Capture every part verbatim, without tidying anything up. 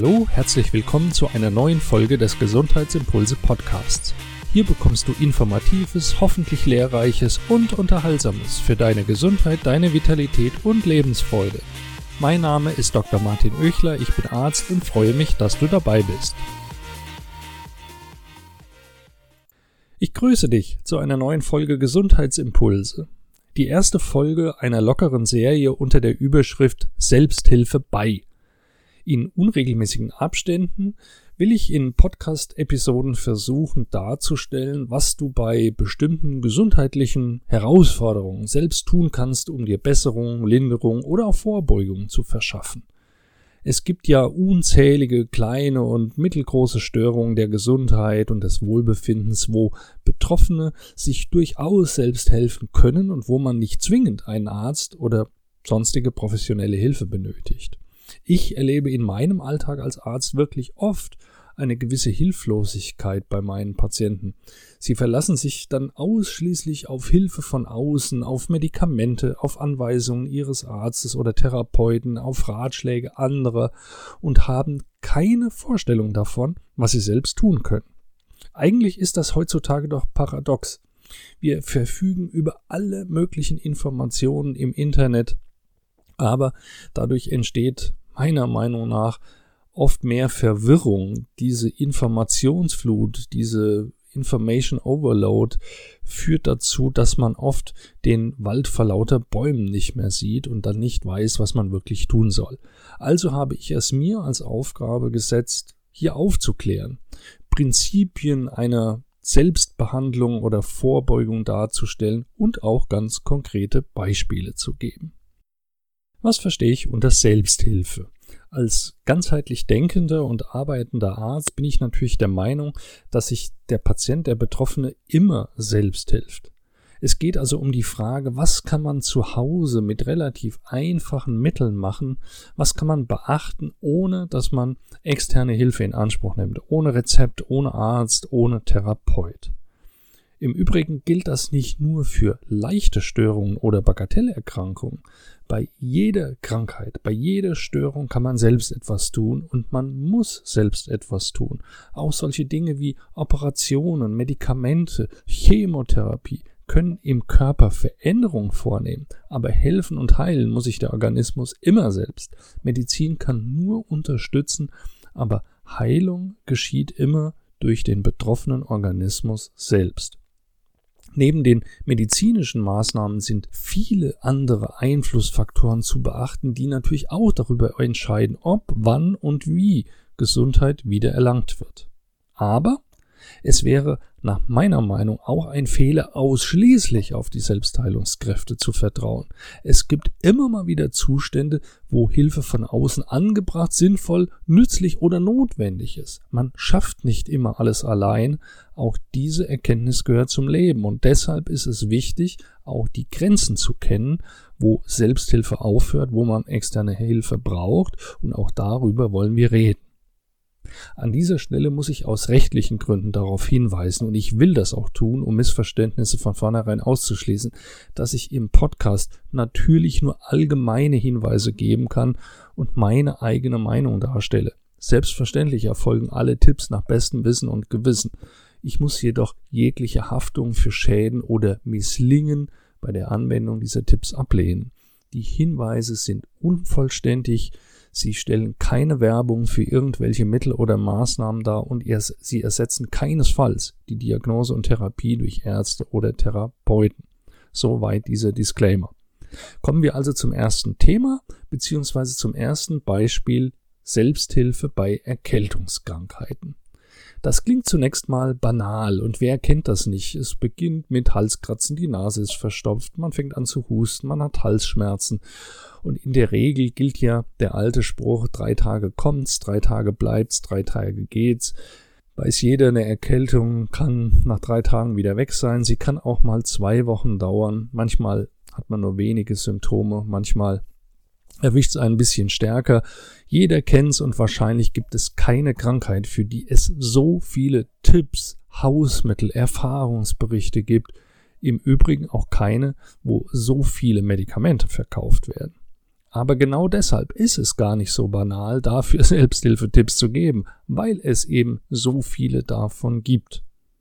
Hallo, herzlich willkommen zu einer neuen Folge des Gesundheitsimpulse Podcasts. Hier bekommst du Informatives, hoffentlich Lehrreiches und Unterhaltsames für deine Gesundheit, deine Vitalität und Lebensfreude. Mein Name ist Doktor Martin Oechler, ich bin Arzt und freue mich, dass du dabei bist. Ich grüße dich zu einer neuen Folge Gesundheitsimpulse. Die erste Folge einer lockeren Serie unter der Überschrift Selbsthilfe bei. In unregelmäßigen Abständen will ich in Podcast-Episoden versuchen darzustellen, was du bei bestimmten gesundheitlichen Herausforderungen selbst tun kannst, um dir Besserung, Linderung oder auch Vorbeugung zu verschaffen. Es gibt ja unzählige kleine und mittelgroße Störungen der Gesundheit und des Wohlbefindens, wo Betroffene sich durchaus selbst helfen können und wo man nicht zwingend einen Arzt oder sonstige professionelle Hilfe benötigt. Ich erlebe in meinem Alltag als Arzt wirklich oft eine gewisse Hilflosigkeit bei meinen Patienten. Sie verlassen sich dann ausschließlich auf Hilfe von außen, auf Medikamente, auf Anweisungen ihres Arztes oder Therapeuten, auf Ratschläge anderer und haben keine Vorstellung davon, was sie selbst tun können. Eigentlich ist das heutzutage doch paradox. Wir verfügen über alle möglichen Informationen im Internet, aber dadurch entsteht meiner Meinung nach oft mehr Verwirrung. Diese Informationsflut, diese Information Overload führt dazu, dass man oft den Wald vor lauter Bäumen nicht mehr sieht und dann nicht weiß, was man wirklich tun soll. Also habe ich es mir als Aufgabe gesetzt, hier aufzuklären, Prinzipien einer Selbstbehandlung oder Vorbeugung darzustellen und auch ganz konkrete Beispiele zu geben. Was verstehe ich unter Selbsthilfe? Als ganzheitlich denkender und arbeitender Arzt bin ich natürlich der Meinung, dass sich der Patient, der Betroffene, immer selbst hilft. Es geht also um die Frage, was kann man zu Hause mit relativ einfachen Mitteln machen, was kann man beachten, ohne dass man externe Hilfe in Anspruch nimmt, ohne Rezept, ohne Arzt, ohne Therapeut. Im Übrigen gilt das nicht nur für leichte Störungen oder Bagatellerkrankungen. Bei jeder Krankheit, bei jeder Störung kann man selbst etwas tun und man muss selbst etwas tun. Auch solche Dinge wie Operationen, Medikamente, Chemotherapie können im Körper Veränderungen vornehmen, aber helfen und heilen muss sich der Organismus immer selbst. Medizin kann nur unterstützen, aber Heilung geschieht immer durch den betroffenen Organismus selbst. Neben den medizinischen Maßnahmen sind viele andere Einflussfaktoren zu beachten, die natürlich auch darüber entscheiden, ob, wann und wie Gesundheit wiedererlangt wird. Aber es wäre nach meiner Meinung auch ein Fehler, ausschließlich auf die Selbstheilungskräfte zu vertrauen. Es gibt immer mal wieder Zustände, wo Hilfe von außen angebracht, sinnvoll, nützlich oder notwendig ist. Man schafft nicht immer alles allein. Auch diese Erkenntnis gehört zum Leben und deshalb ist es wichtig, auch die Grenzen zu kennen, wo Selbsthilfe aufhört, wo man externe Hilfe braucht und auch darüber wollen wir reden. An dieser Stelle muss ich aus rechtlichen Gründen darauf hinweisen und ich will das auch tun, um Missverständnisse von vornherein auszuschließen, dass ich im Podcast natürlich nur allgemeine Hinweise geben kann und meine eigene Meinung darstelle. Selbstverständlich erfolgen alle Tipps nach bestem Wissen und Gewissen. Ich muss jedoch jegliche Haftung für Schäden oder Misslingen bei der Anwendung dieser Tipps ablehnen. Die Hinweise sind unvollständig. Sie stellen keine Werbung für irgendwelche Mittel oder Maßnahmen dar und sie ersetzen keinesfalls die Diagnose und Therapie durch Ärzte oder Therapeuten. Soweit dieser Disclaimer. Kommen wir also zum ersten Thema bzw. zum ersten Beispiel Selbsthilfe bei Erkältungskrankheiten. Das klingt zunächst mal banal und wer kennt das nicht? Es beginnt mit Halskratzen, die Nase ist verstopft, man fängt an zu husten, man hat Halsschmerzen und in der Regel gilt ja der alte Spruch, drei Tage kommt's, drei Tage bleibt's, drei Tage geht's. Weiß jeder, eine Erkältung kann nach drei Tagen wieder weg sein, sie kann auch mal zwei Wochen dauern, manchmal hat man nur wenige Symptome, manchmal erwischt es ein bisschen stärker. Jeder kennt's und wahrscheinlich gibt es keine Krankheit, für die es so viele Tipps, Hausmittel, Erfahrungsberichte gibt. Im Übrigen auch keine, wo so viele Medikamente verkauft werden. Aber genau deshalb ist es gar nicht so banal, dafür Selbsthilfetipps zu geben, weil es eben so viele davon gibt.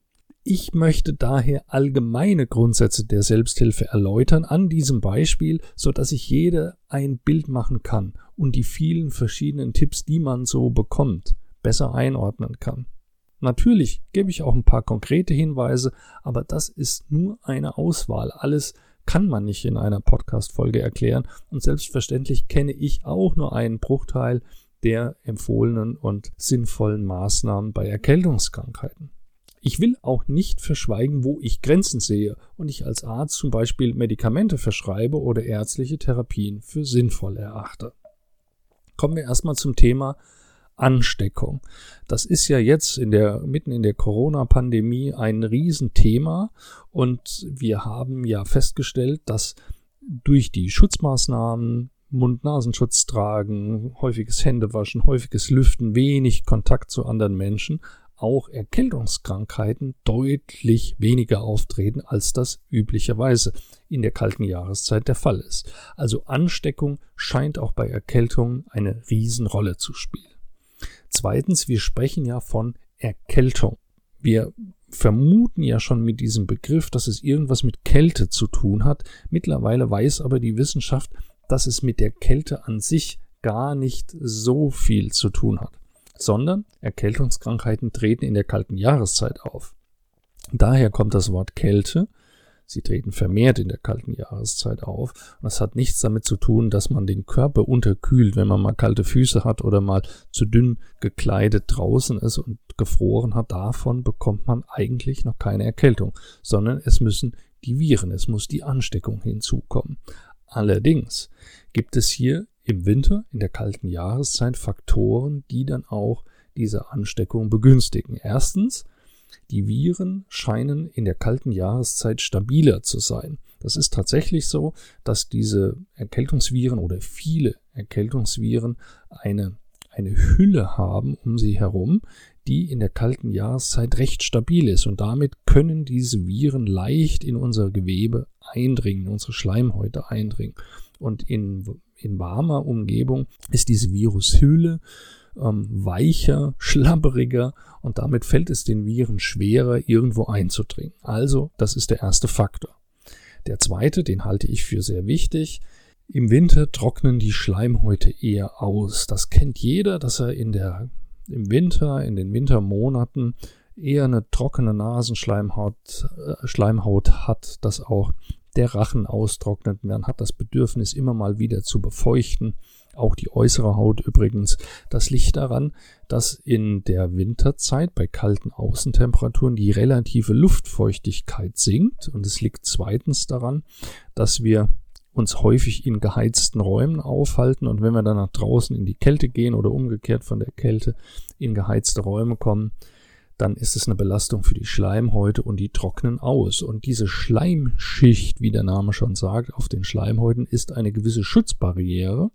Ich möchte daher allgemeine Grundsätze der Selbsthilfe erläutern an diesem Beispiel, sodass sich jeder ein Bild machen kann und die vielen verschiedenen Tipps, die man so bekommt, besser einordnen kann. Natürlich gebe ich auch ein paar konkrete Hinweise, aber das ist nur eine Auswahl. Alles kann man nicht in einer Podcast-Folge erklären und selbstverständlich kenne ich auch nur einen Bruchteil der empfohlenen und sinnvollen Maßnahmen bei Erkältungskrankheiten. Ich will auch nicht verschweigen, wo ich Grenzen sehe und ich als Arzt zum Beispiel Medikamente verschreibe oder ärztliche Therapien für sinnvoll erachte. Kommen wir erstmal zum Thema Ansteckung. Das ist ja jetzt in der, mitten in der Corona-Pandemie ein Riesenthema und wir haben ja festgestellt, dass durch die Schutzmaßnahmen, Mund-Nasenschutz tragen, häufiges Händewaschen, häufiges Lüften, wenig Kontakt zu anderen Menschen, auch Erkältungskrankheiten deutlich weniger auftreten, als das üblicherweise in der kalten Jahreszeit der Fall ist. Also Ansteckung scheint auch bei Erkältungen eine Riesenrolle zu spielen. Zweitens, wir sprechen ja von Erkältung. Wir vermuten ja schon mit diesem Begriff, dass es irgendwas mit Kälte zu tun hat. Mittlerweile weiß aber die Wissenschaft, dass es mit der Kälte an sich gar nicht so viel zu tun hat, sondern Erkältungskrankheiten treten in der kalten Jahreszeit auf. Daher kommt das Wort Kälte. Sie treten vermehrt in der kalten Jahreszeit auf. Und das hat nichts damit zu tun, dass man den Körper unterkühlt, wenn man mal kalte Füße hat oder mal zu dünn gekleidet draußen ist und gefroren hat. Davon bekommt man eigentlich noch keine Erkältung, sondern es müssen die Viren, es muss die Ansteckung hinzukommen. Allerdings gibt es hier im Winter, in der kalten Jahreszeit, Faktoren, die dann auch diese Ansteckung begünstigen. Erstens, die Viren scheinen in der kalten Jahreszeit stabiler zu sein. Das ist tatsächlich so, dass diese Erkältungsviren oder viele Erkältungsviren eine, eine Hülle haben um sie herum, die in der kalten Jahreszeit recht stabil ist. Und damit können diese Viren leicht in unser Gewebe eindringen, in unsere Schleimhäute eindringen. Und in, in warmer Umgebung ist diese Virushülle ähm, weicher, schlabberiger und damit fällt es den Viren schwerer, irgendwo einzudringen. Also, das ist der erste Faktor. Der zweite, den halte ich für sehr wichtig. Im Winter trocknen die Schleimhäute eher aus. Das kennt jeder, dass er in der, im Winter, in den Wintermonaten eher eine trockene Nasenschleimhaut äh, Schleimhaut hat, dass auch der Rachen austrocknet. Man hat das Bedürfnis, immer mal wieder zu befeuchten. Auch die äußere Haut übrigens. Das liegt daran, dass in der Winterzeit bei kalten Außentemperaturen die relative Luftfeuchtigkeit sinkt. Und es liegt zweitens daran, dass wir uns häufig in geheizten Räumen aufhalten. Und wenn wir dann nach draußen in die Kälte gehen oder umgekehrt von der Kälte in geheizte Räume kommen, dann ist es eine Belastung für die Schleimhäute und die trocknen aus. Und diese Schleimschicht, wie der Name schon sagt, auf den Schleimhäuten ist eine gewisse Schutzbarriere,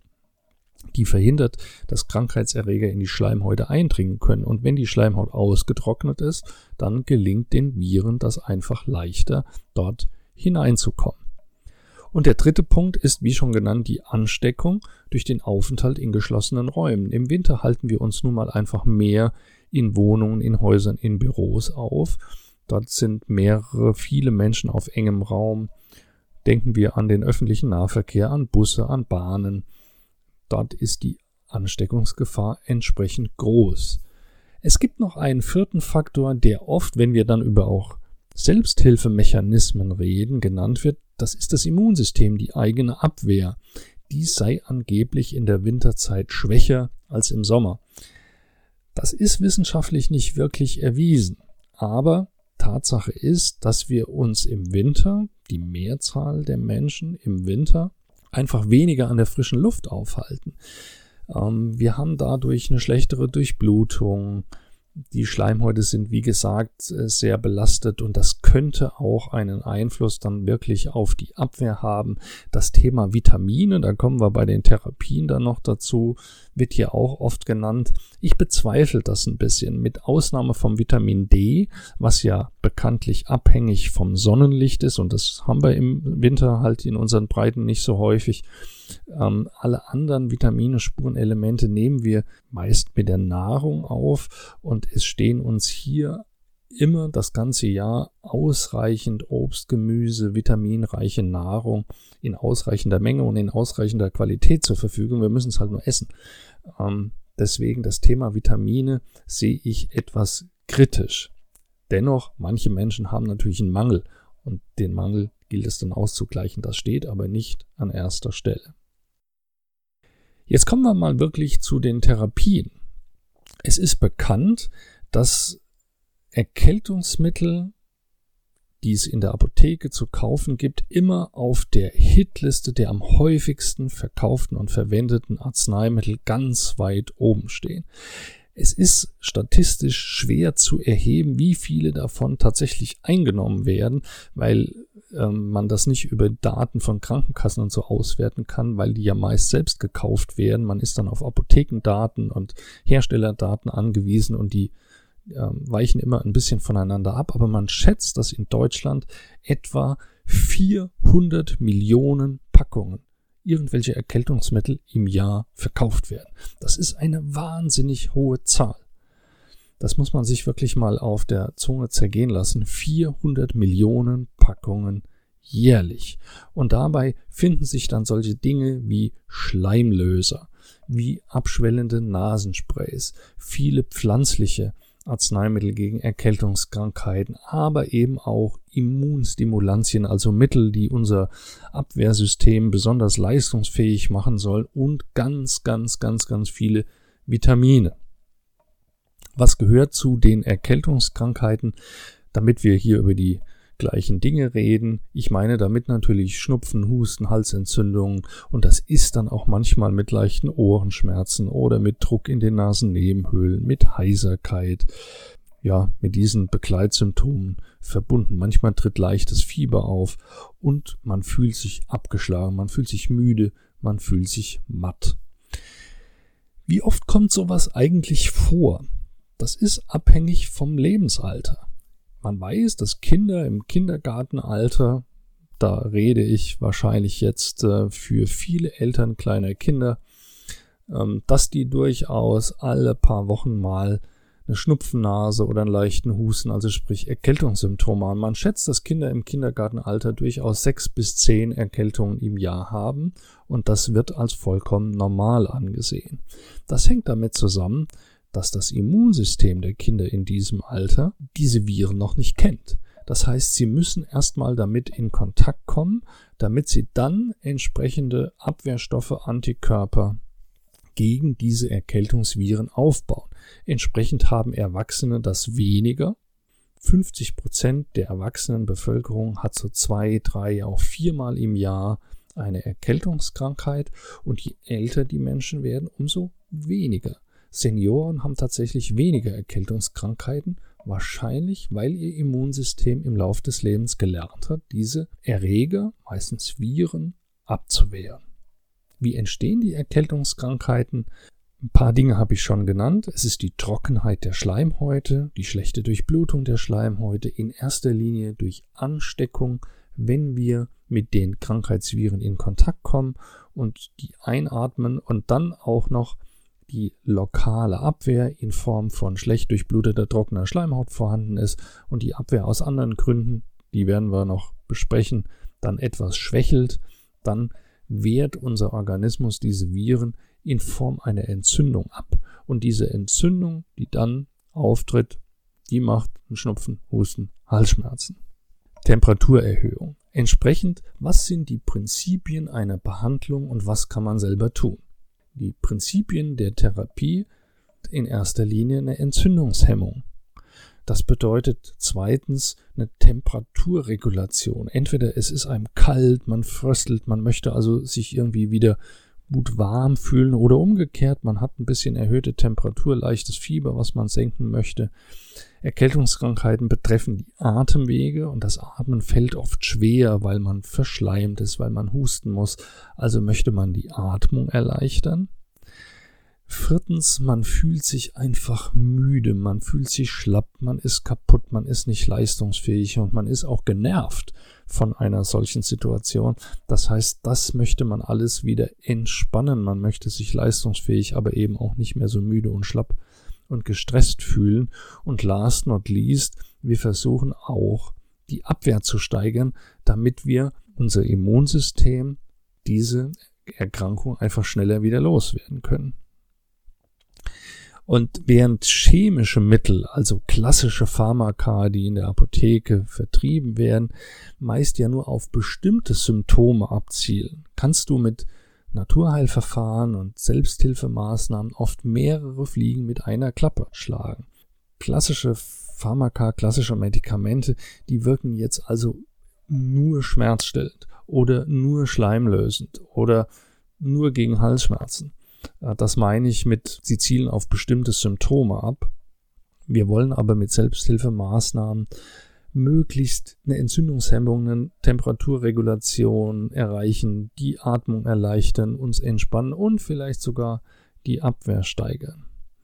die verhindert, dass Krankheitserreger in die Schleimhäute eindringen können. Und wenn die Schleimhaut ausgetrocknet ist, dann gelingt den Viren das einfach leichter, dort hineinzukommen. Und der dritte Punkt ist, wie schon genannt, die Ansteckung durch den Aufenthalt in geschlossenen Räumen. Im Winter halten wir uns nun mal einfach mehr in Wohnungen, in Häusern, in Büros auf. Dort sind mehrere, viele Menschen auf engem Raum. Denken wir an den öffentlichen Nahverkehr, an Busse, an Bahnen. Dort ist die Ansteckungsgefahr entsprechend groß. Es gibt noch einen vierten Faktor, der oft, wenn wir dann über auch Selbsthilfemechanismen reden, genannt wird. Das ist das Immunsystem, die eigene Abwehr. Die sei angeblich in der Winterzeit schwächer als im Sommer. Das ist wissenschaftlich nicht wirklich erwiesen. Aber Tatsache ist, dass wir uns im Winter, die Mehrzahl der Menschen im Winter, einfach weniger an der frischen Luft aufhalten. Ähm, wir haben dadurch eine schlechtere Durchblutung. Die Schleimhäute sind, wie gesagt, sehr belastet und das könnte auch einen Einfluss dann wirklich auf die Abwehr haben. Das Thema Vitamine, da kommen wir bei den Therapien dann noch dazu, wird hier auch oft genannt. Ich bezweifle das ein bisschen, mit Ausnahme vom Vitamin D, was ja bekanntlich abhängig vom Sonnenlicht ist, und das haben wir im Winter halt in unseren Breiten nicht so häufig. Ähm, alle anderen Vitamine, Spurenelemente nehmen wir meist mit der Nahrung auf, und es stehen uns hier immer das ganze Jahr ausreichend Obst, Gemüse, vitaminreiche Nahrung in ausreichender Menge und in ausreichender Qualität zur Verfügung. Wir müssen es halt nur essen. Ähm, deswegen das Thema Vitamine sehe ich etwas kritisch. Dennoch, manche Menschen haben natürlich einen Mangel, und den Mangel gilt es dann auszugleichen. Das steht aber nicht an erster Stelle. Jetzt kommen wir mal wirklich zu den Therapien. Es ist bekannt, dass Erkältungsmittel, die es in der Apotheke zu kaufen gibt, immer auf der Hitliste der am häufigsten verkauften und verwendeten Arzneimittel ganz weit oben stehen. Es ist statistisch schwer zu erheben, wie viele davon tatsächlich eingenommen werden, weil ähm, man das nicht über Daten von Krankenkassen und so auswerten kann, weil die ja meist selbst gekauft werden. Man ist dann auf Apothekendaten und Herstellerdaten angewiesen, und die ähm, weichen immer ein bisschen voneinander ab. Aber man schätzt, dass in Deutschland etwa vierhundert Millionen Packungen irgendwelche Erkältungsmittel im Jahr verkauft werden. Das ist eine wahnsinnig hohe Zahl. Das muss man sich wirklich mal auf der Zunge zergehen lassen. vierhundert Millionen Packungen jährlich. Und dabei finden sich dann solche Dinge wie Schleimlöser, wie abschwellende Nasensprays, viele pflanzliche Arzneimittel gegen Erkältungskrankheiten, aber eben auch Immunstimulantien, also Mittel, die unser Abwehrsystem besonders leistungsfähig machen sollen, und ganz, ganz, ganz, ganz viele Vitamine. Was gehört zu den Erkältungskrankheiten, damit wir hier über die gleichen Dinge reden? Ich meine damit natürlich Schnupfen, Husten, Halsentzündungen, und das ist dann auch manchmal mit leichten Ohrenschmerzen oder mit Druck in den Nasennebenhöhlen, mit Heiserkeit, ja, mit diesen Begleitsymptomen verbunden. Manchmal tritt leichtes Fieber auf und man fühlt sich abgeschlagen, man fühlt sich müde, man fühlt sich matt. Wie oft kommt sowas eigentlich vor? Das ist abhängig vom Lebensalter. Man weiß, dass Kinder im Kindergartenalter, da rede ich wahrscheinlich jetzt äh, für viele Eltern kleiner Kinder, ähm, dass die durchaus alle paar Wochen mal eine Schnupfennase oder einen leichten Husten, also sprich Erkältungssymptome haben. Man schätzt, dass Kinder im Kindergartenalter durchaus sechs bis zehn Erkältungen im Jahr haben, und das wird als vollkommen normal angesehen. Das hängt damit zusammen, dass das Immunsystem der Kinder in diesem Alter diese Viren noch nicht kennt. Das heißt, sie müssen erstmal damit in Kontakt kommen, damit sie dann entsprechende Abwehrstoffe, Antikörper gegen diese Erkältungsviren aufbauen. Entsprechend haben Erwachsene das weniger. fünfzig Prozent der erwachsenen Bevölkerung hat so zwei, drei, auch viermal im Jahr eine Erkältungskrankheit, und je älter die Menschen werden, umso weniger. Senioren haben tatsächlich weniger Erkältungskrankheiten, wahrscheinlich weil ihr Immunsystem im Laufe des Lebens gelernt hat, diese Erreger, meistens Viren, abzuwehren. Wie entstehen die Erkältungskrankheiten? Ein paar Dinge habe ich schon genannt. Es ist die Trockenheit der Schleimhäute, die schlechte Durchblutung der Schleimhäute, in erster Linie durch Ansteckung, wenn wir mit den Krankheitsviren in Kontakt kommen und die einatmen, und dann auch noch die lokale Abwehr in Form von schlecht durchbluteter, trockener Schleimhaut vorhanden ist und die Abwehr aus anderen Gründen, die werden wir noch besprechen, dann etwas schwächelt, dann wehrt unser Organismus diese Viren in Form einer Entzündung ab. Und diese Entzündung, die dann auftritt, die macht einen Schnupfen, Husten, Halsschmerzen. Temperaturerhöhung. Entsprechend, was sind die Prinzipien einer Behandlung und was kann man selber tun? Die Prinzipien der Therapie, in erster Linie eine Entzündungshemmung. Das bedeutet zweitens eine Temperaturregulation. Entweder es ist einem kalt, man fröstelt, man möchte also sich irgendwie wieder gut warm fühlen, oder umgekehrt, man hat ein bisschen erhöhte Temperatur, leichtes Fieber, was man senken möchte. Erkältungskrankheiten betreffen die Atemwege, und das Atmen fällt oft schwer, weil man verschleimt ist, weil man husten muss. Also möchte man die Atmung erleichtern. Viertens, man fühlt sich einfach müde, man fühlt sich schlapp, man ist kaputt, man ist nicht leistungsfähig und man ist auch genervt von einer solchen Situation. Das heißt, das möchte man alles wieder entspannen, man möchte sich leistungsfähig, aber eben auch nicht mehr so müde und schlapp und gestresst fühlen. Und last not least, wir versuchen auch die Abwehr zu steigern, damit wir unser Immunsystem diese Erkrankung einfach schneller wieder loswerden können. Und während chemische Mittel, also klassische Pharmaka, die in der Apotheke vertrieben werden, meist ja nur auf bestimmte Symptome abzielen, kannst du mit Naturheilverfahren und Selbsthilfemaßnahmen oft mehrere Fliegen mit einer Klappe schlagen. Klassische Pharmaka, klassische Medikamente, die wirken jetzt also nur schmerzstillend oder nur schleimlösend oder nur gegen Halsschmerzen. Das meine ich mit, sie zielen auf bestimmte Symptome ab. Wir wollen aber mit Selbsthilfemaßnahmen möglichst eine Entzündungshemmung, eine Temperaturregulation erreichen, die Atmung erleichtern, uns entspannen und vielleicht sogar die Abwehr steigern.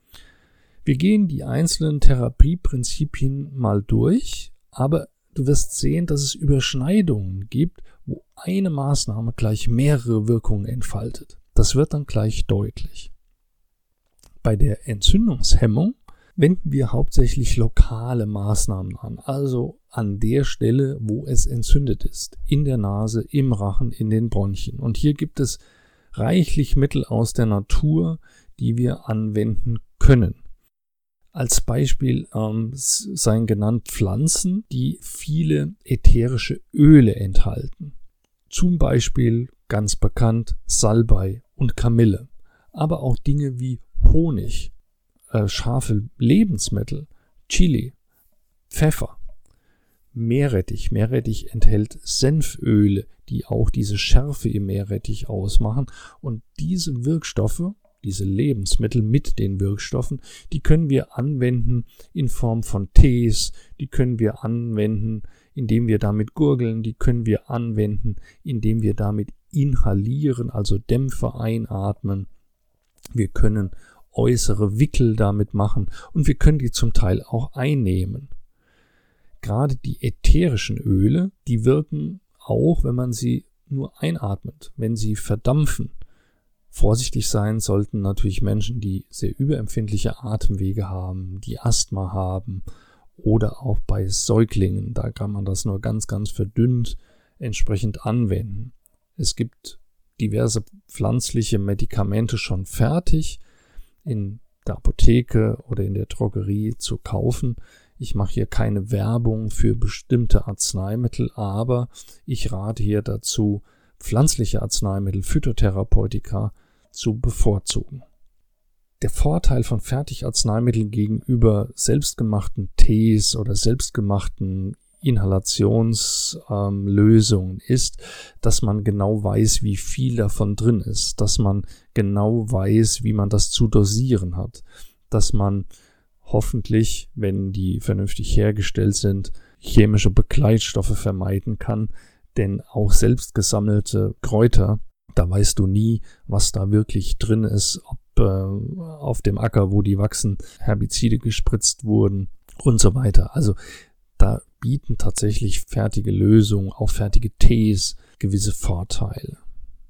Wir gehen die einzelnen Therapieprinzipien mal durch, aber du wirst sehen, dass es Überschneidungen gibt, wo eine Maßnahme gleich mehrere Wirkungen entfaltet. Das wird dann gleich deutlich. Bei der Entzündungshemmung wenden wir hauptsächlich lokale Maßnahmen an, also an der Stelle, wo es entzündet ist, in der Nase, im Rachen, in den Bronchien. Und hier gibt es reichlich Mittel aus der Natur, die wir anwenden können. Als Beispiel ähm, seien genannt Pflanzen, die viele ätherische Öle enthalten. Zum Beispiel ganz bekannt Salbei und Kamille, aber auch Dinge wie Honig, äh, scharfe Lebensmittel, Chili, Pfeffer, Meerrettich. Meerrettich enthält Senföle, die auch diese Schärfe im Meerrettich ausmachen. Und diese Wirkstoffe, diese Lebensmittel mit den Wirkstoffen, die können wir anwenden in Form von Tees, die können wir anwenden, indem wir damit gurgeln, die können wir anwenden, indem wir damit inhalieren, also Dämpfe einatmen. Wir können äußere Wickel damit machen und wir können die zum Teil auch einnehmen. Gerade die ätherischen Öle, die wirken auch, wenn man sie nur einatmet, wenn sie verdampfen. Vorsichtig sein sollten natürlich Menschen, die sehr überempfindliche Atemwege haben, die Asthma haben oder auch bei Säuglingen. Da kann man das nur ganz, ganz verdünnt entsprechend anwenden. Es gibt diverse pflanzliche Medikamente schon fertig in der Apotheke oder in der Drogerie zu kaufen. Ich mache hier keine Werbung für bestimmte Arzneimittel, aber ich rate hier dazu, pflanzliche Arzneimittel, Phytotherapeutika zu bevorzugen. Der Vorteil von Fertigarzneimitteln gegenüber selbstgemachten Tees oder selbstgemachten Inhalationslösungen ähm, ist, dass man genau weiß, wie viel davon drin ist, dass man genau weiß, wie man das zu dosieren hat, dass man hoffentlich, wenn die vernünftig hergestellt sind, chemische Begleitstoffe vermeiden kann, denn auch selbst gesammelte Kräuter, da weißt du nie, was da wirklich drin ist, ob äh, auf dem Acker, wo die wachsen, Herbizide gespritzt wurden und so weiter. Also da bieten tatsächlich fertige Lösungen, auch fertige Tees, gewisse Vorteile.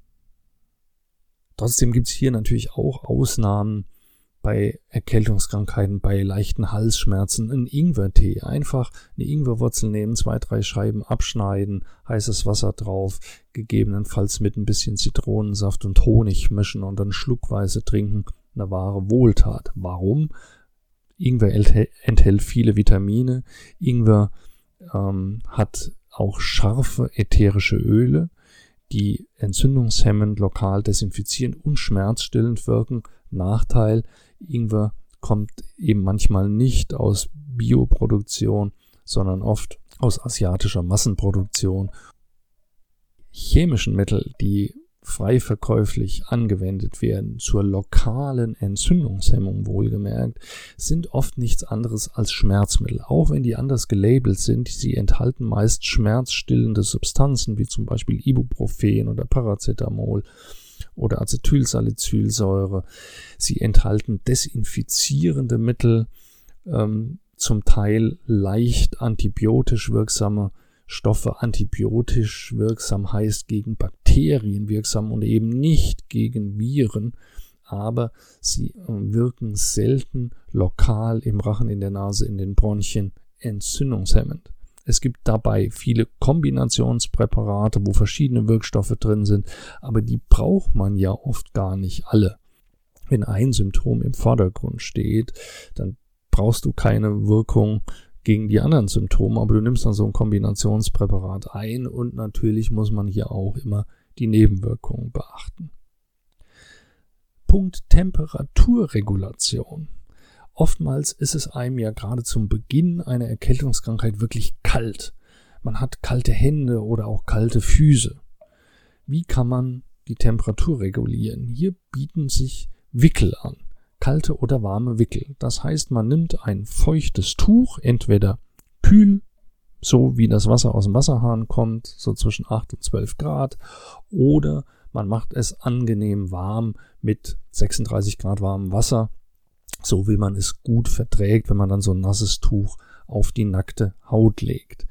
Trotzdem gibt es hier natürlich auch Ausnahmen bei Erkältungskrankheiten, bei leichten Halsschmerzen. Ein Ingwertee, einfach eine Ingwerwurzel nehmen, zwei, drei Scheiben abschneiden, heißes Wasser drauf, gegebenenfalls mit ein bisschen Zitronensaft und Honig mischen und dann schluckweise trinken. Eine wahre Wohltat. Warum? Ingwer enthält viele Vitamine. Ingwer ähm, hat auch scharfe ätherische Öle, die entzündungshemmend, lokal desinfizierend und schmerzstillend wirken. Nachteil, Ingwer kommt eben manchmal nicht aus Bioproduktion, sondern oft aus asiatischer Massenproduktion. Chemischen Mittel, die frei verkäuflich angewendet werden, zur lokalen Entzündungshemmung wohlgemerkt, sind oft nichts anderes als Schmerzmittel. Auch wenn die anders gelabelt sind, sie enthalten meist schmerzstillende Substanzen, wie zum Beispiel Ibuprofen oder Paracetamol oder Acetylsalicylsäure. Sie enthalten desinfizierende Mittel, ähm, zum Teil leicht antibiotisch wirksame Stoffe. Antibiotisch wirksam heißt gegen Bakterien wirksam und eben nicht gegen Viren, aber sie wirken selten lokal im Rachen, in der Nase, in den Bronchien entzündungshemmend. Es gibt dabei viele Kombinationspräparate, wo verschiedene Wirkstoffe drin sind, aber die braucht man ja oft gar nicht alle. Wenn ein Symptom im Vordergrund steht, dann brauchst du keine Wirkung gegen die anderen Symptome, aber du nimmst dann so ein Kombinationspräparat ein und natürlich muss man hier auch immer die Nebenwirkungen beachten. Punkt Temperaturregulation. Oftmals ist es einem ja gerade zum Beginn einer Erkältungskrankheit wirklich kalt. Man hat kalte Hände oder auch kalte Füße. Wie kann man die Temperatur regulieren? Hier bieten sich Wickel an. Kalte oder warme Wickel. Das heißt, man nimmt ein feuchtes Tuch, entweder kühl, so wie das Wasser aus dem Wasserhahn kommt, so zwischen acht und zwölf Grad, oder man macht es angenehm warm mit sechsunddreißig Grad warmem Wasser, so wie man es gut verträgt, wenn man dann so ein nasses Tuch auf die nackte Haut legt.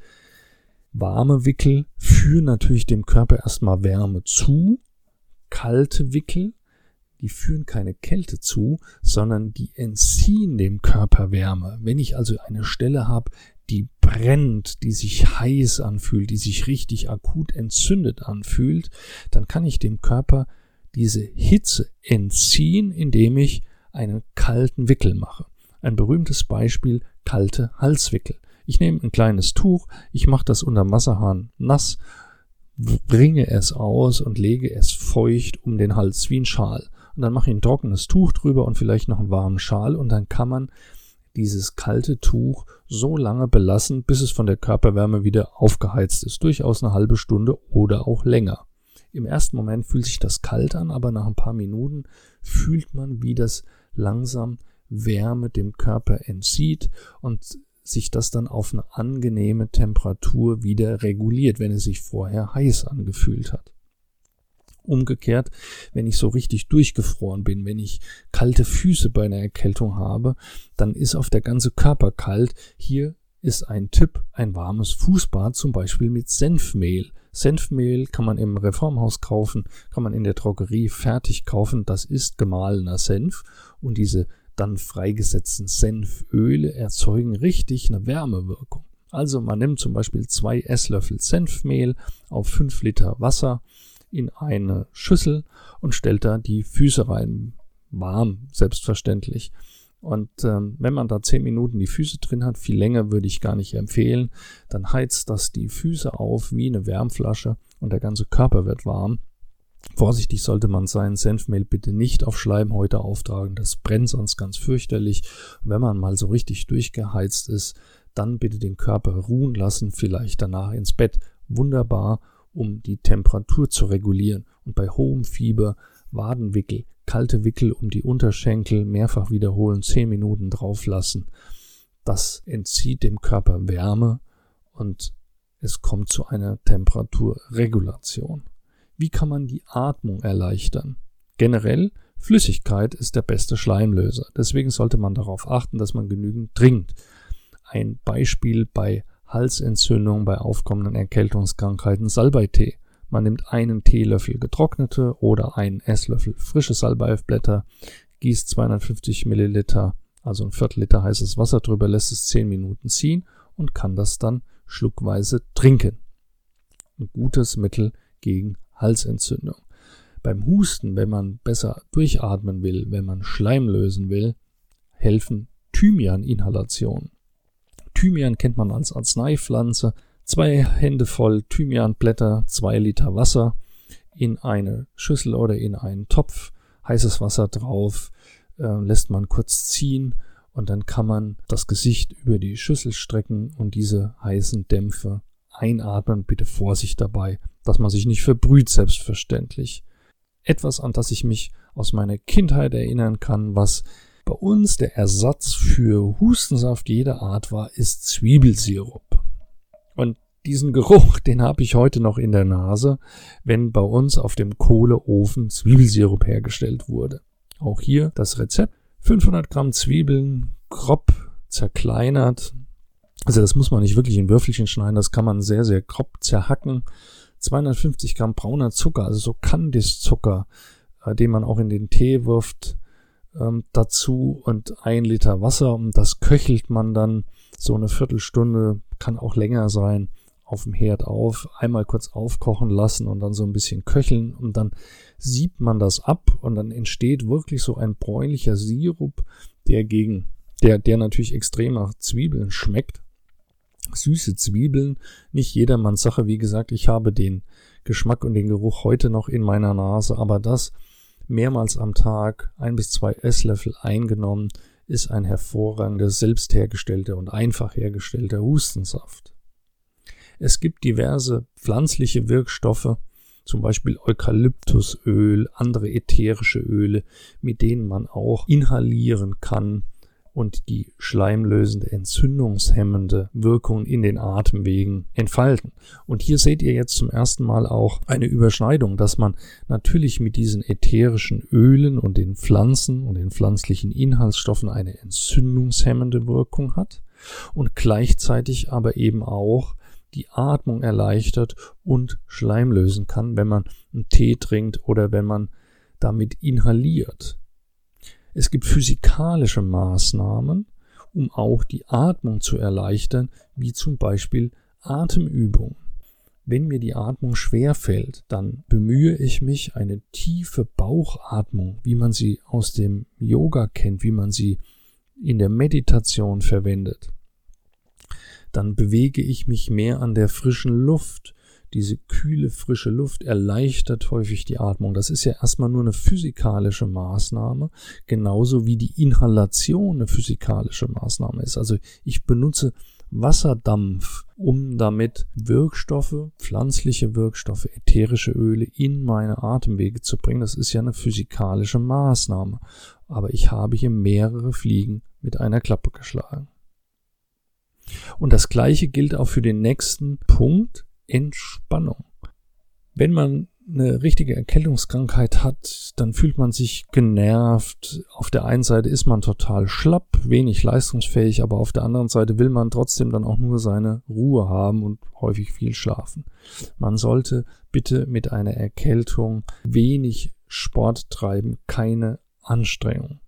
Warme Wickel führen natürlich dem Körper erstmal Wärme zu. Kalte Wickel, die führen keine Kälte zu, sondern die entziehen dem Körper Wärme. Wenn ich also eine Stelle habe, die brennt, die sich heiß anfühlt, die sich richtig akut entzündet anfühlt, dann kann ich dem Körper diese Hitze entziehen, indem ich einen kalten Wickel mache. Ein berühmtes Beispiel, kalte Halswickel. Ich nehme ein kleines Tuch, ich mache das unterm Wasserhahn nass, bringe es aus und lege es feucht um den Hals wie ein Schal. Und dann mache ich ein trockenes Tuch drüber und vielleicht noch einen warmen Schal und dann kann man dieses kalte Tuch so lange belassen, bis es von der Körperwärme wieder aufgeheizt ist. Durchaus eine halbe Stunde oder auch länger. Im ersten Moment fühlt sich das kalt an, aber nach ein paar Minuten fühlt man, wie das langsam Wärme dem Körper entzieht und sich das dann auf eine angenehme Temperatur wieder reguliert, wenn es sich vorher heiß angefühlt hat. Umgekehrt, wenn ich so richtig durchgefroren bin, wenn ich kalte Füße bei einer Erkältung habe, dann ist auf der ganze Körper kalt. Hier ist ein Tipp, ein warmes Fußbad, zum Beispiel mit Senfmehl. Senfmehl kann man im Reformhaus kaufen, kann man in der Drogerie fertig kaufen. Das ist gemahlener Senf und diese dann freigesetzten Senföle erzeugen richtig eine Wärmewirkung. Also man nimmt zum Beispiel zwei Esslöffel Senfmehl auf fünf Liter Wasser in eine Schüssel und stellt da die Füße rein. Warm, selbstverständlich. Und ähm, wenn man da zehn Minuten die Füße drin hat, viel länger würde ich gar nicht empfehlen, dann heizt das die Füße auf wie eine Wärmflasche und der ganze Körper wird warm. Vorsichtig sollte man sein, Senfmehl bitte nicht auf Schleimhäute auftragen, das brennt sonst ganz fürchterlich. Und wenn man mal so richtig durchgeheizt ist, dann bitte den Körper ruhen lassen, vielleicht danach ins Bett. Wunderbar, um die Temperatur zu regulieren. Und bei hohem Fieber Wadenwickel, kalte Wickel um die Unterschenkel, mehrfach wiederholen, zehn Minuten drauf lassen. Das entzieht dem Körper Wärme und es kommt zu einer Temperaturregulation. Wie kann man die Atmung erleichtern? Generell, Flüssigkeit ist der beste Schleimlöser. Deswegen sollte man darauf achten, dass man genügend trinkt. Ein Beispiel bei Halsentzündung, bei aufkommenden Erkältungskrankheiten, Salbeitee. Man nimmt einen Teelöffel getrocknete oder einen Esslöffel frische Salbeiblätter, gießt zweihundertfünfzig Milliliter, also ein Viertel Liter heißes Wasser drüber, lässt es zehn Minuten ziehen und kann das dann schluckweise trinken. Ein gutes Mittel gegen Halsentzündung. Beim Husten, wenn man besser durchatmen will, wenn man Schleim lösen will, helfen Thymian-Inhalationen. Thymian kennt man als Arzneipflanze. Zwei Hände voll Thymianblätter, zwei Liter Wasser in eine Schüssel oder in einen Topf, heißes Wasser drauf, äh, lässt man kurz ziehen und dann kann man das Gesicht über die Schüssel strecken und diese heißen Dämpfe einatmen. Bitte Vorsicht dabei, dass man sich nicht verbrüht, selbstverständlich. Etwas, an das ich mich aus meiner Kindheit erinnern kann, was bei uns der Ersatz für Hustensaft jeder Art war, ist Zwiebelsirup. Und diesen Geruch, den habe ich heute noch in der Nase, wenn bei uns auf dem Kohleofen Zwiebelsirup hergestellt wurde. Auch hier das Rezept. fünfhundert Gramm Zwiebeln, grob zerkleinert. Also das muss man nicht wirklich in Würfelchen schneiden, das kann man sehr, sehr grob zerhacken. zweihundertfünfzig Gramm brauner Zucker, also so Kandiszucker, äh, den man auch in den Tee wirft, ähm, dazu und ein Liter Wasser. Und das köchelt man dann so eine Viertelstunde, kann auch länger sein, auf dem Herd auf, einmal kurz aufkochen lassen und dann so ein bisschen köcheln und dann siebt man das ab und dann entsteht wirklich so ein bräunlicher Sirup, der gegen, der, der natürlich extrem nach Zwiebeln schmeckt. Süße Zwiebeln, nicht jedermanns Sache. Wie gesagt, ich habe den Geschmack und den Geruch heute noch in meiner Nase, aber das mehrmals am Tag, ein bis zwei Esslöffel eingenommen, ist ein hervorragender, selbst hergestellter und einfach hergestellter Hustensaft. Es gibt diverse pflanzliche Wirkstoffe, zum Beispiel Eukalyptusöl, andere ätherische Öle, mit denen man auch inhalieren kann und die schleimlösende, entzündungshemmende Wirkung in den Atemwegen entfalten. Und hier seht ihr jetzt zum ersten Mal auch eine Überschneidung, dass man natürlich mit diesen ätherischen Ölen und den Pflanzen und den pflanzlichen Inhaltsstoffen eine entzündungshemmende Wirkung hat und gleichzeitig aber eben auch die Atmung erleichtert und Schleim lösen kann, wenn man einen Tee trinkt oder wenn man damit inhaliert. Es gibt physikalische Maßnahmen, um auch die Atmung zu erleichtern, wie zum Beispiel Atemübungen. Wenn mir die Atmung schwer fällt, dann bemühe ich mich, eine tiefe Bauchatmung, wie man sie aus dem Yoga kennt, wie man sie in der Meditation verwendet. Dann bewege ich mich mehr an der frischen Luft. Diese kühle, frische Luft erleichtert häufig die Atmung. Das ist ja erstmal nur eine physikalische Maßnahme, genauso wie die Inhalation eine physikalische Maßnahme ist. Also ich benutze Wasserdampf, um damit Wirkstoffe, pflanzliche Wirkstoffe, ätherische Öle in meine Atemwege zu bringen. Das ist ja eine physikalische Maßnahme. Aber ich habe hier mehrere Fliegen mit einer Klappe geschlagen. Und das Gleiche gilt auch für den nächsten Punkt, Entspannung. Wenn man eine richtige Erkältungskrankheit hat, dann fühlt man sich genervt. Auf der einen Seite ist man total schlapp, wenig leistungsfähig, aber auf der anderen Seite will man trotzdem dann auch nur seine Ruhe haben und häufig viel schlafen. Man sollte bitte mit einer Erkältung wenig Sport treiben, keine Anstrengung.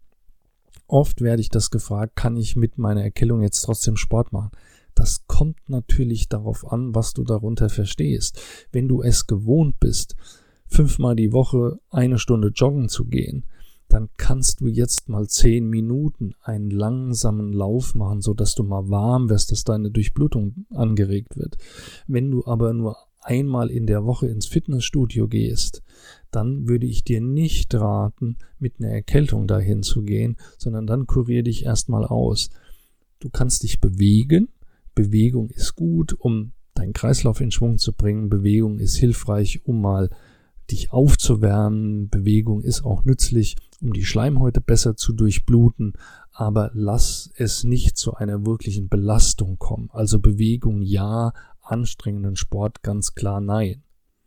Oft werde ich das gefragt, kann ich mit meiner Erkältung jetzt trotzdem Sport machen? Das kommt natürlich darauf an, was du darunter verstehst. Wenn du es gewohnt bist, fünfmal die Woche eine Stunde joggen zu gehen, dann kannst du jetzt mal zehn Minuten einen langsamen Lauf machen, sodass du mal warm wirst, dass deine Durchblutung angeregt wird. Wenn du aber nur einmal in der Woche ins Fitnessstudio gehst, dann würde ich dir nicht raten, mit einer Erkältung dahin zu gehen, sondern dann kurier dich erstmal aus. Du kannst dich bewegen. Bewegung ist gut, um deinen Kreislauf in Schwung zu bringen. Bewegung ist hilfreich, um mal dich aufzuwärmen. Bewegung ist auch nützlich, um die Schleimhäute besser zu durchbluten. Aber lass es nicht zu einer wirklichen Belastung kommen. Also Bewegung ja, anstrengenden Sport ganz klar nein.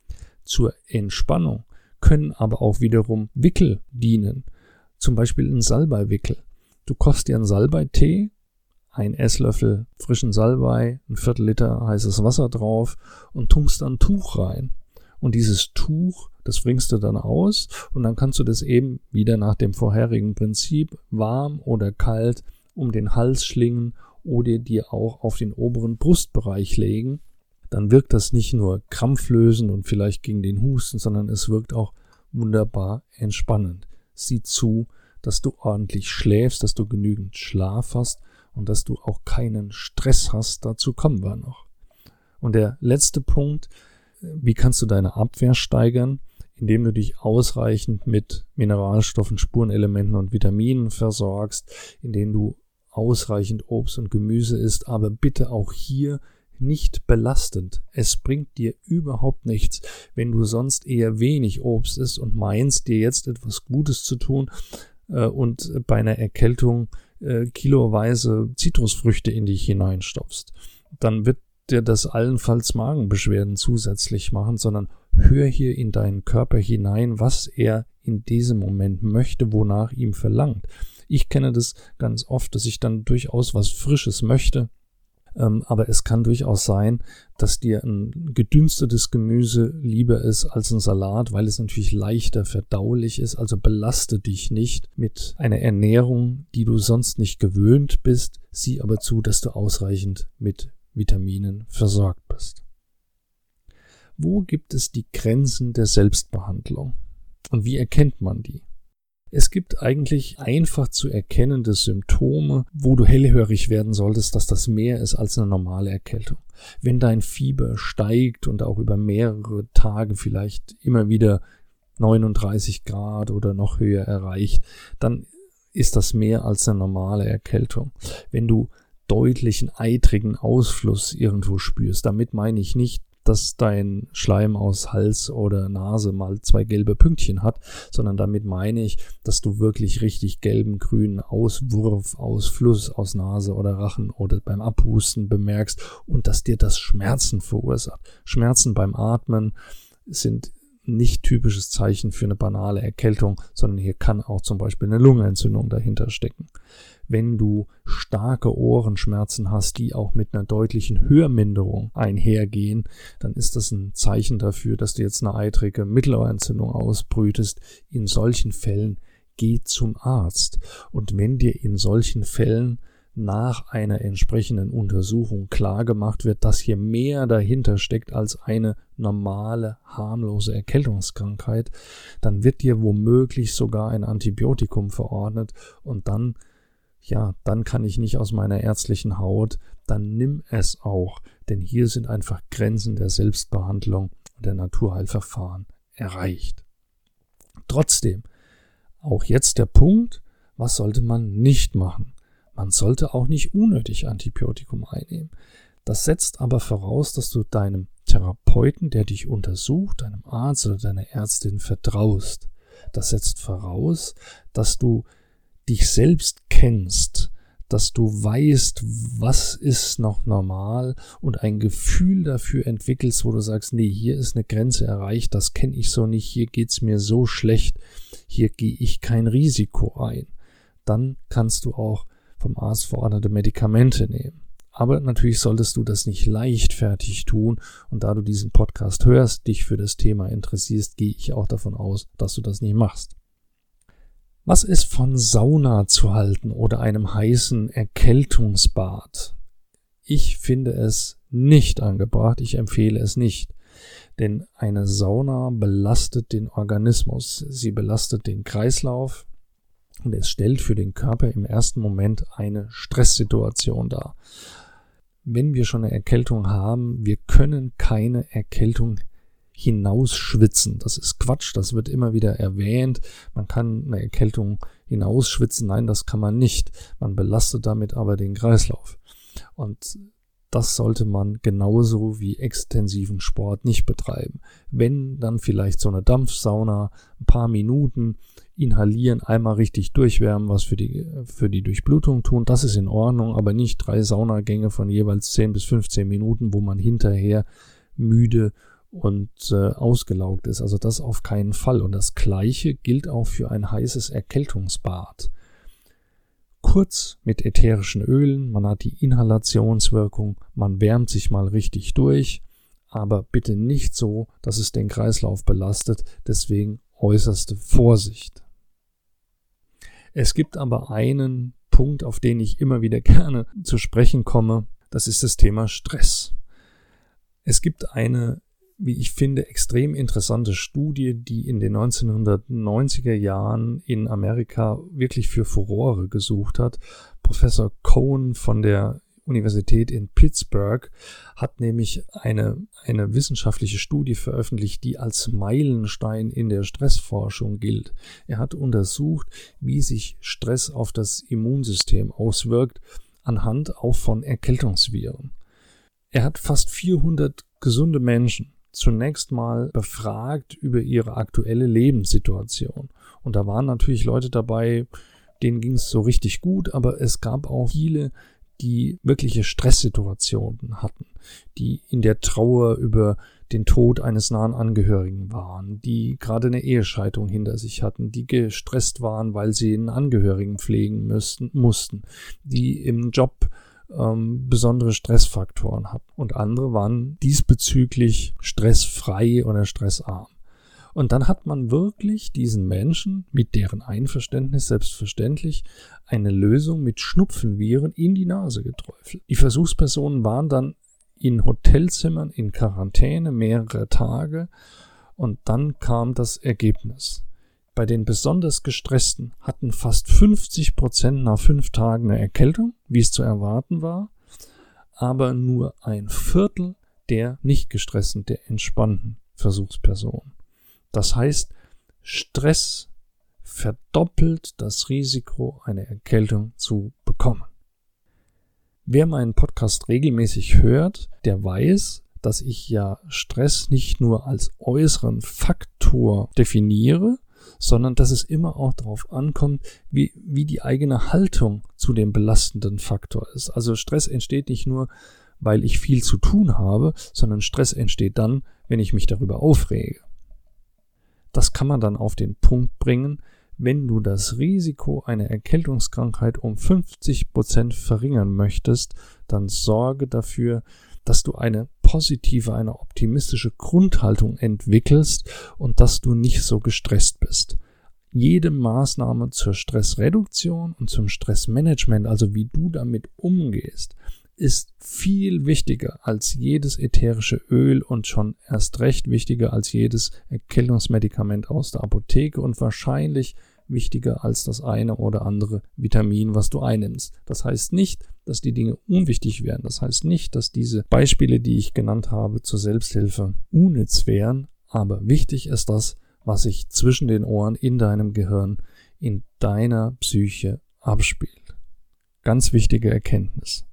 Zur Entspannung können aber auch wiederum Wickel dienen. Zum Beispiel ein Salbeiwickel. Du kochst dir einen Salbeitee, ein Esslöffel frischen Salbei, ein Viertel Liter heißes Wasser drauf und tunkst dann ein Tuch rein. Und dieses Tuch, das bringst du dann aus und dann kannst du das eben wieder nach dem vorherigen Prinzip warm oder kalt um den Hals schlingen oder dir auch auf den oberen Brustbereich legen. Dann wirkt das nicht nur krampflösend und vielleicht gegen den Husten, sondern es wirkt auch wunderbar entspannend. Sieh zu, dass du ordentlich schläfst, dass du genügend Schlaf hast und dass du auch keinen Stress hast. Dazu kommen wir noch. Und der letzte Punkt, wie kannst du deine Abwehr steigern? Indem du dich ausreichend mit Mineralstoffen, Spurenelementen und Vitaminen versorgst, indem du ausreichend Obst und Gemüse isst, aber bitte auch hier nicht belastend. Es bringt dir überhaupt nichts, wenn du sonst eher wenig Obst isst und meinst, dir jetzt etwas Gutes zu tun äh, und bei einer Erkältung äh, kiloweise Zitrusfrüchte in dich hineinstopfst. Dann wird dir das allenfalls Magenbeschwerden zusätzlich machen, sondern hör hier in deinen Körper hinein, was er in diesem Moment möchte, wonach ihm verlangt. Ich kenne das ganz oft, dass ich dann durchaus was Frisches möchte, ähm, aber es kann durchaus sein, dass dir ein gedünstetes Gemüse lieber ist als ein Salat, weil es natürlich leichter verdaulich ist, also belaste dich nicht mit einer Ernährung, die du sonst nicht gewöhnt bist, sieh aber zu, dass du ausreichend mit Vitaminen versorgt bist. Wo gibt es die Grenzen der Selbstbehandlung? Und wie erkennt man die? Es gibt eigentlich einfach zu erkennende Symptome, wo du hellhörig werden solltest, dass das mehr ist als eine normale Erkältung. Wenn dein Fieber steigt und auch über mehrere Tage vielleicht immer wieder neununddreißig Grad oder noch höher erreicht, dann ist das mehr als eine normale Erkältung. Wenn du deutlichen eitrigen Ausfluss irgendwo spürst, damit meine ich nicht, dass dein Schleim aus Hals oder Nase mal zwei gelbe Pünktchen hat, sondern damit meine ich, dass du wirklich richtig gelben, grünen Auswurf, Ausfluss aus Nase oder Rachen oder beim Abhusten bemerkst und dass dir das Schmerzen verursacht. Schmerzen beim Atmen sind nicht typisches Zeichen für eine banale Erkältung, sondern hier kann auch zum Beispiel eine Lungenentzündung dahinter stecken. Wenn du starke Ohrenschmerzen hast, die auch mit einer deutlichen Hörminderung einhergehen, dann ist das ein Zeichen dafür, dass du jetzt eine eitrige Mittelohrentzündung ausbrütest. In solchen Fällen geh zum Arzt. Und wenn dir in solchen Fällen nach einer entsprechenden Untersuchung klar gemacht wird, dass hier mehr dahinter steckt als eine normale, harmlose Erkältungskrankheit, dann wird dir womöglich sogar ein Antibiotikum verordnet und dann, ja, dann kann ich nicht aus meiner ärztlichen Haut, dann nimm es auch, denn hier sind einfach Grenzen der Selbstbehandlung und der Naturheilverfahren erreicht. Trotzdem, auch jetzt der Punkt, was sollte man nicht machen? Man sollte auch nicht unnötig Antibiotikum einnehmen. Das setzt aber voraus, dass du deinem Therapeuten, der dich untersucht, deinem Arzt oder deiner Ärztin vertraust. Das setzt voraus, dass du dich selbst kennst, dass du weißt, was ist noch normal und ein Gefühl dafür entwickelst, wo du sagst, nee, hier ist eine Grenze erreicht, das kenne ich so nicht, hier geht's mir so schlecht, hier gehe ich kein Risiko ein. Dann kannst du auch vom Arzt verordnete Medikamente nehmen. Aber natürlich solltest du das nicht leichtfertig tun und da du diesen Podcast hörst, dich für das Thema interessierst, gehe ich auch davon aus, dass du das nicht machst. Was ist von Sauna zu halten oder einem heißen Erkältungsbad? Ich finde es nicht angebracht, ich empfehle es nicht, denn eine Sauna belastet den Organismus, sie belastet den Kreislauf, und es stellt für den Körper im ersten Moment eine Stresssituation dar. Wenn wir schon eine Erkältung haben, wir können keine Erkältung hinausschwitzen. Das ist Quatsch, das wird immer wieder erwähnt. Man kann eine Erkältung hinausschwitzen. Nein, das kann man nicht. Man belastet damit aber den Kreislauf. Und das sollte man genauso wie extensiven Sport nicht betreiben. Wenn, dann vielleicht so eine Dampfsauna, ein paar Minuten inhalieren, einmal richtig durchwärmen, was für die, für die Durchblutung tun. Das ist in Ordnung, aber nicht drei Saunagänge von jeweils zehn bis fünfzehn Minuten, wo man hinterher müde und äh, ausgelaugt ist. Also das auf keinen Fall. Und das Gleiche gilt auch für ein heißes Erkältungsbad. Kurz mit ätherischen Ölen, man hat die Inhalationswirkung, man wärmt sich mal richtig durch, aber bitte nicht so, dass es den Kreislauf belastet, deswegen äußerste Vorsicht. Es gibt aber einen Punkt, auf den ich immer wieder gerne zu sprechen komme, das ist das Thema Stress. Es gibt eine, wie ich finde, extrem interessante Studie, die in den neunzehnhundertneunziger Jahren in Amerika wirklich für Furore gesucht hat. Professor Cohen von der Universität in Pittsburgh hat nämlich eine, eine wissenschaftliche Studie veröffentlicht, die als Meilenstein in der Stressforschung gilt. Er hat untersucht, wie sich Stress auf das Immunsystem auswirkt, anhand auch von Erkältungsviren. Er hat fast vierhundert gesunde Menschen zunächst mal befragt über ihre aktuelle Lebenssituation. Und da waren natürlich Leute dabei, denen ging es so richtig gut, aber es gab auch viele, die wirkliche Stresssituationen hatten, die in der Trauer über den Tod eines nahen Angehörigen waren, die gerade eine Ehescheidung hinter sich hatten, die gestresst waren, weil sie einen Angehörigen pflegen müssten, mussten, die im Job ähm, besondere Stressfaktoren hatten. Und andere waren diesbezüglich stressfrei oder stressarm. Und dann hat man wirklich diesen Menschen mit deren Einverständnis selbstverständlich eine Lösung mit Schnupfenviren in die Nase geträufelt. Die Versuchspersonen waren dann in Hotelzimmern in Quarantäne mehrere Tage und dann kam das Ergebnis. Bei den besonders Gestressten hatten fast fünfzig Prozent nach fünf Tagen eine Erkältung, wie es zu erwarten war, aber nur ein Viertel der nicht gestressten, der entspannten Versuchspersonen. Das heißt, Stress verdoppelt das Risiko, eine Erkältung zu bekommen. Wer meinen Podcast regelmäßig hört, der weiß, dass ich ja Stress nicht nur als äußeren Faktor definiere, sondern dass es immer auch darauf ankommt, wie, wie die eigene Haltung zu dem belastenden Faktor ist. Also Stress entsteht nicht nur, weil ich viel zu tun habe, sondern Stress entsteht dann, wenn ich mich darüber aufrege. Das kann man dann auf den Punkt bringen, wenn du das Risiko einer Erkältungskrankheit um fünfzig Prozent verringern möchtest, dann sorge dafür, dass du eine positive, eine optimistische Grundhaltung entwickelst und dass du nicht so gestresst bist. Jede Maßnahme zur Stressreduktion und zum Stressmanagement, also wie du damit umgehst, ist viel wichtiger als jedes ätherische Öl und schon erst recht wichtiger als jedes Erkältungsmedikament aus der Apotheke und wahrscheinlich wichtiger als das eine oder andere Vitamin, was du einnimmst. Das heißt nicht, dass die Dinge unwichtig wären. Das heißt nicht, dass diese Beispiele, die ich genannt habe, zur Selbsthilfe unnütz wären. Aber wichtig ist das, was sich zwischen den Ohren in deinem Gehirn, in deiner Psyche abspielt. Ganz wichtige Erkenntnis.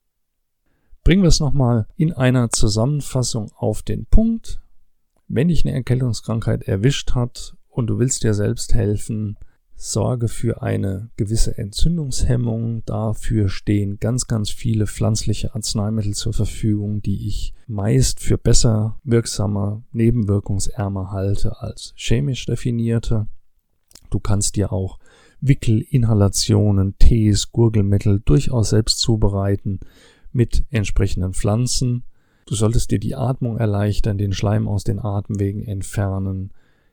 Bringen wir es nochmal in einer Zusammenfassung auf den Punkt. Wenn dich eine Erkältungskrankheit erwischt hat und du willst dir selbst helfen, sorge für eine gewisse Entzündungshemmung. Dafür stehen ganz, ganz viele pflanzliche Arzneimittel zur Verfügung, die ich meist für besser, wirksamer, nebenwirkungsärmer halte als chemisch definierte. Du kannst dir auch Wickelinhalationen, Tees, Gurgelmittel durchaus selbst zubereiten mit entsprechenden Pflanzen. Du solltest dir die Atmung erleichtern, den Schleim aus den Atemwegen entfernen,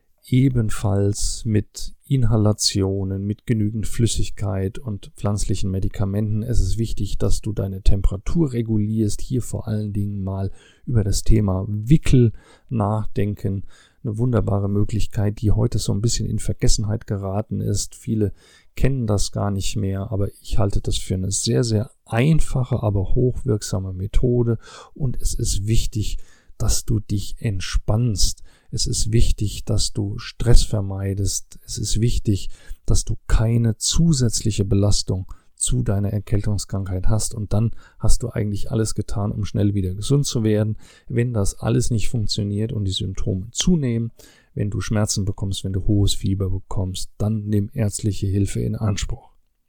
ebenfalls mit Inhalationen, mit genügend Flüssigkeit und pflanzlichen Medikamenten. Es ist wichtig, dass du deine Temperatur regulierst. Hier vor allen Dingen mal über das Thema Wickel nachdenken. Eine wunderbare Möglichkeit, die heute so ein bisschen in Vergessenheit geraten ist. Viele kennen das gar nicht mehr, aber ich halte das für eine sehr, sehr einfache, aber hochwirksame Methode. Und es ist wichtig, dass du dich entspannst. Es ist wichtig, dass du Stress vermeidest. Es ist wichtig, dass du keine zusätzliche Belastung zu deiner Erkältungskrankheit hast. Und dann hast du eigentlich alles getan, um schnell wieder gesund zu werden. Wenn das alles nicht funktioniert und die Symptome zunehmen, wenn du Schmerzen bekommst, wenn du hohes Fieber bekommst, dann nimm ärztliche Hilfe in Anspruch.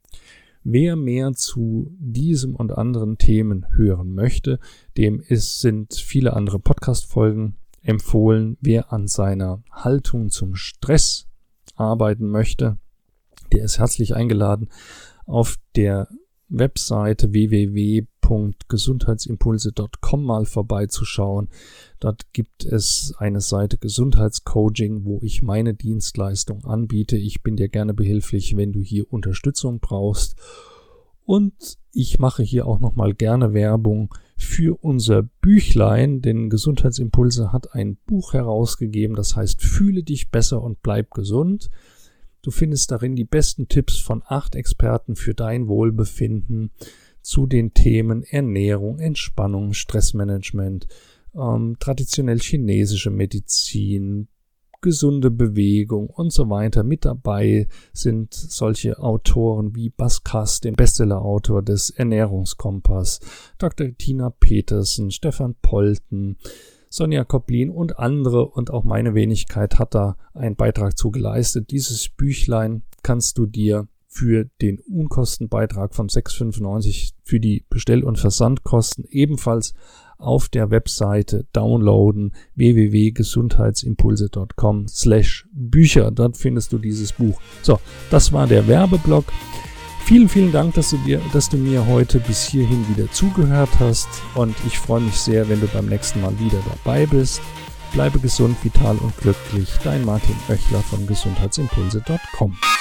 Wer mehr zu diesem und anderen Themen hören möchte, dem ist, sind viele andere Podcast-Folgen empfohlen. Wer an seiner Haltung zum Stress arbeiten möchte, der ist herzlich eingeladen, auf der Webseite w w w punkt gesundheitsimpulse punkt com mal vorbeizuschauen. Dort gibt es eine Seite Gesundheitscoaching, wo ich meine Dienstleistung anbiete. Ich bin dir gerne behilflich, wenn du hier Unterstützung brauchst. Und ich mache hier auch nochmal gerne Werbung für unser Büchlein, denn Gesundheitsimpulse hat ein Buch herausgegeben, das heißt Fühle dich besser und bleib gesund. Du findest darin die besten Tipps von acht Experten für dein Wohlbefinden zu den Themen Ernährung, Entspannung, Stressmanagement, ähm, traditionell chinesische Medizin, gesunde Bewegung und so weiter. Mit dabei sind solche Autoren wie Bas Kass, den Bestsellerautor des Ernährungskompass, Doktor Tina Petersen, Stefan Polten, Sonja Koplin und andere, und auch meine Wenigkeit hat da einen Beitrag zu geleistet. Dieses Büchlein kannst du dir für den Unkostenbeitrag von sechs fünfundneunzig für die Bestell- und Versandkosten ebenfalls auf der Webseite downloaden, w w w punkt gesundheitsimpulse punkt com slash Bücher. Dort findest du dieses Buch. So, das war der Werbeblock. Vielen, vielen Dank, dass du, dir, dass du mir heute bis hierhin wieder zugehört hast und ich freue mich sehr, wenn du beim nächsten Mal wieder dabei bist. Bleibe gesund, vital und glücklich. Dein Martin Oechler von gesundheitsimpulse punkt com.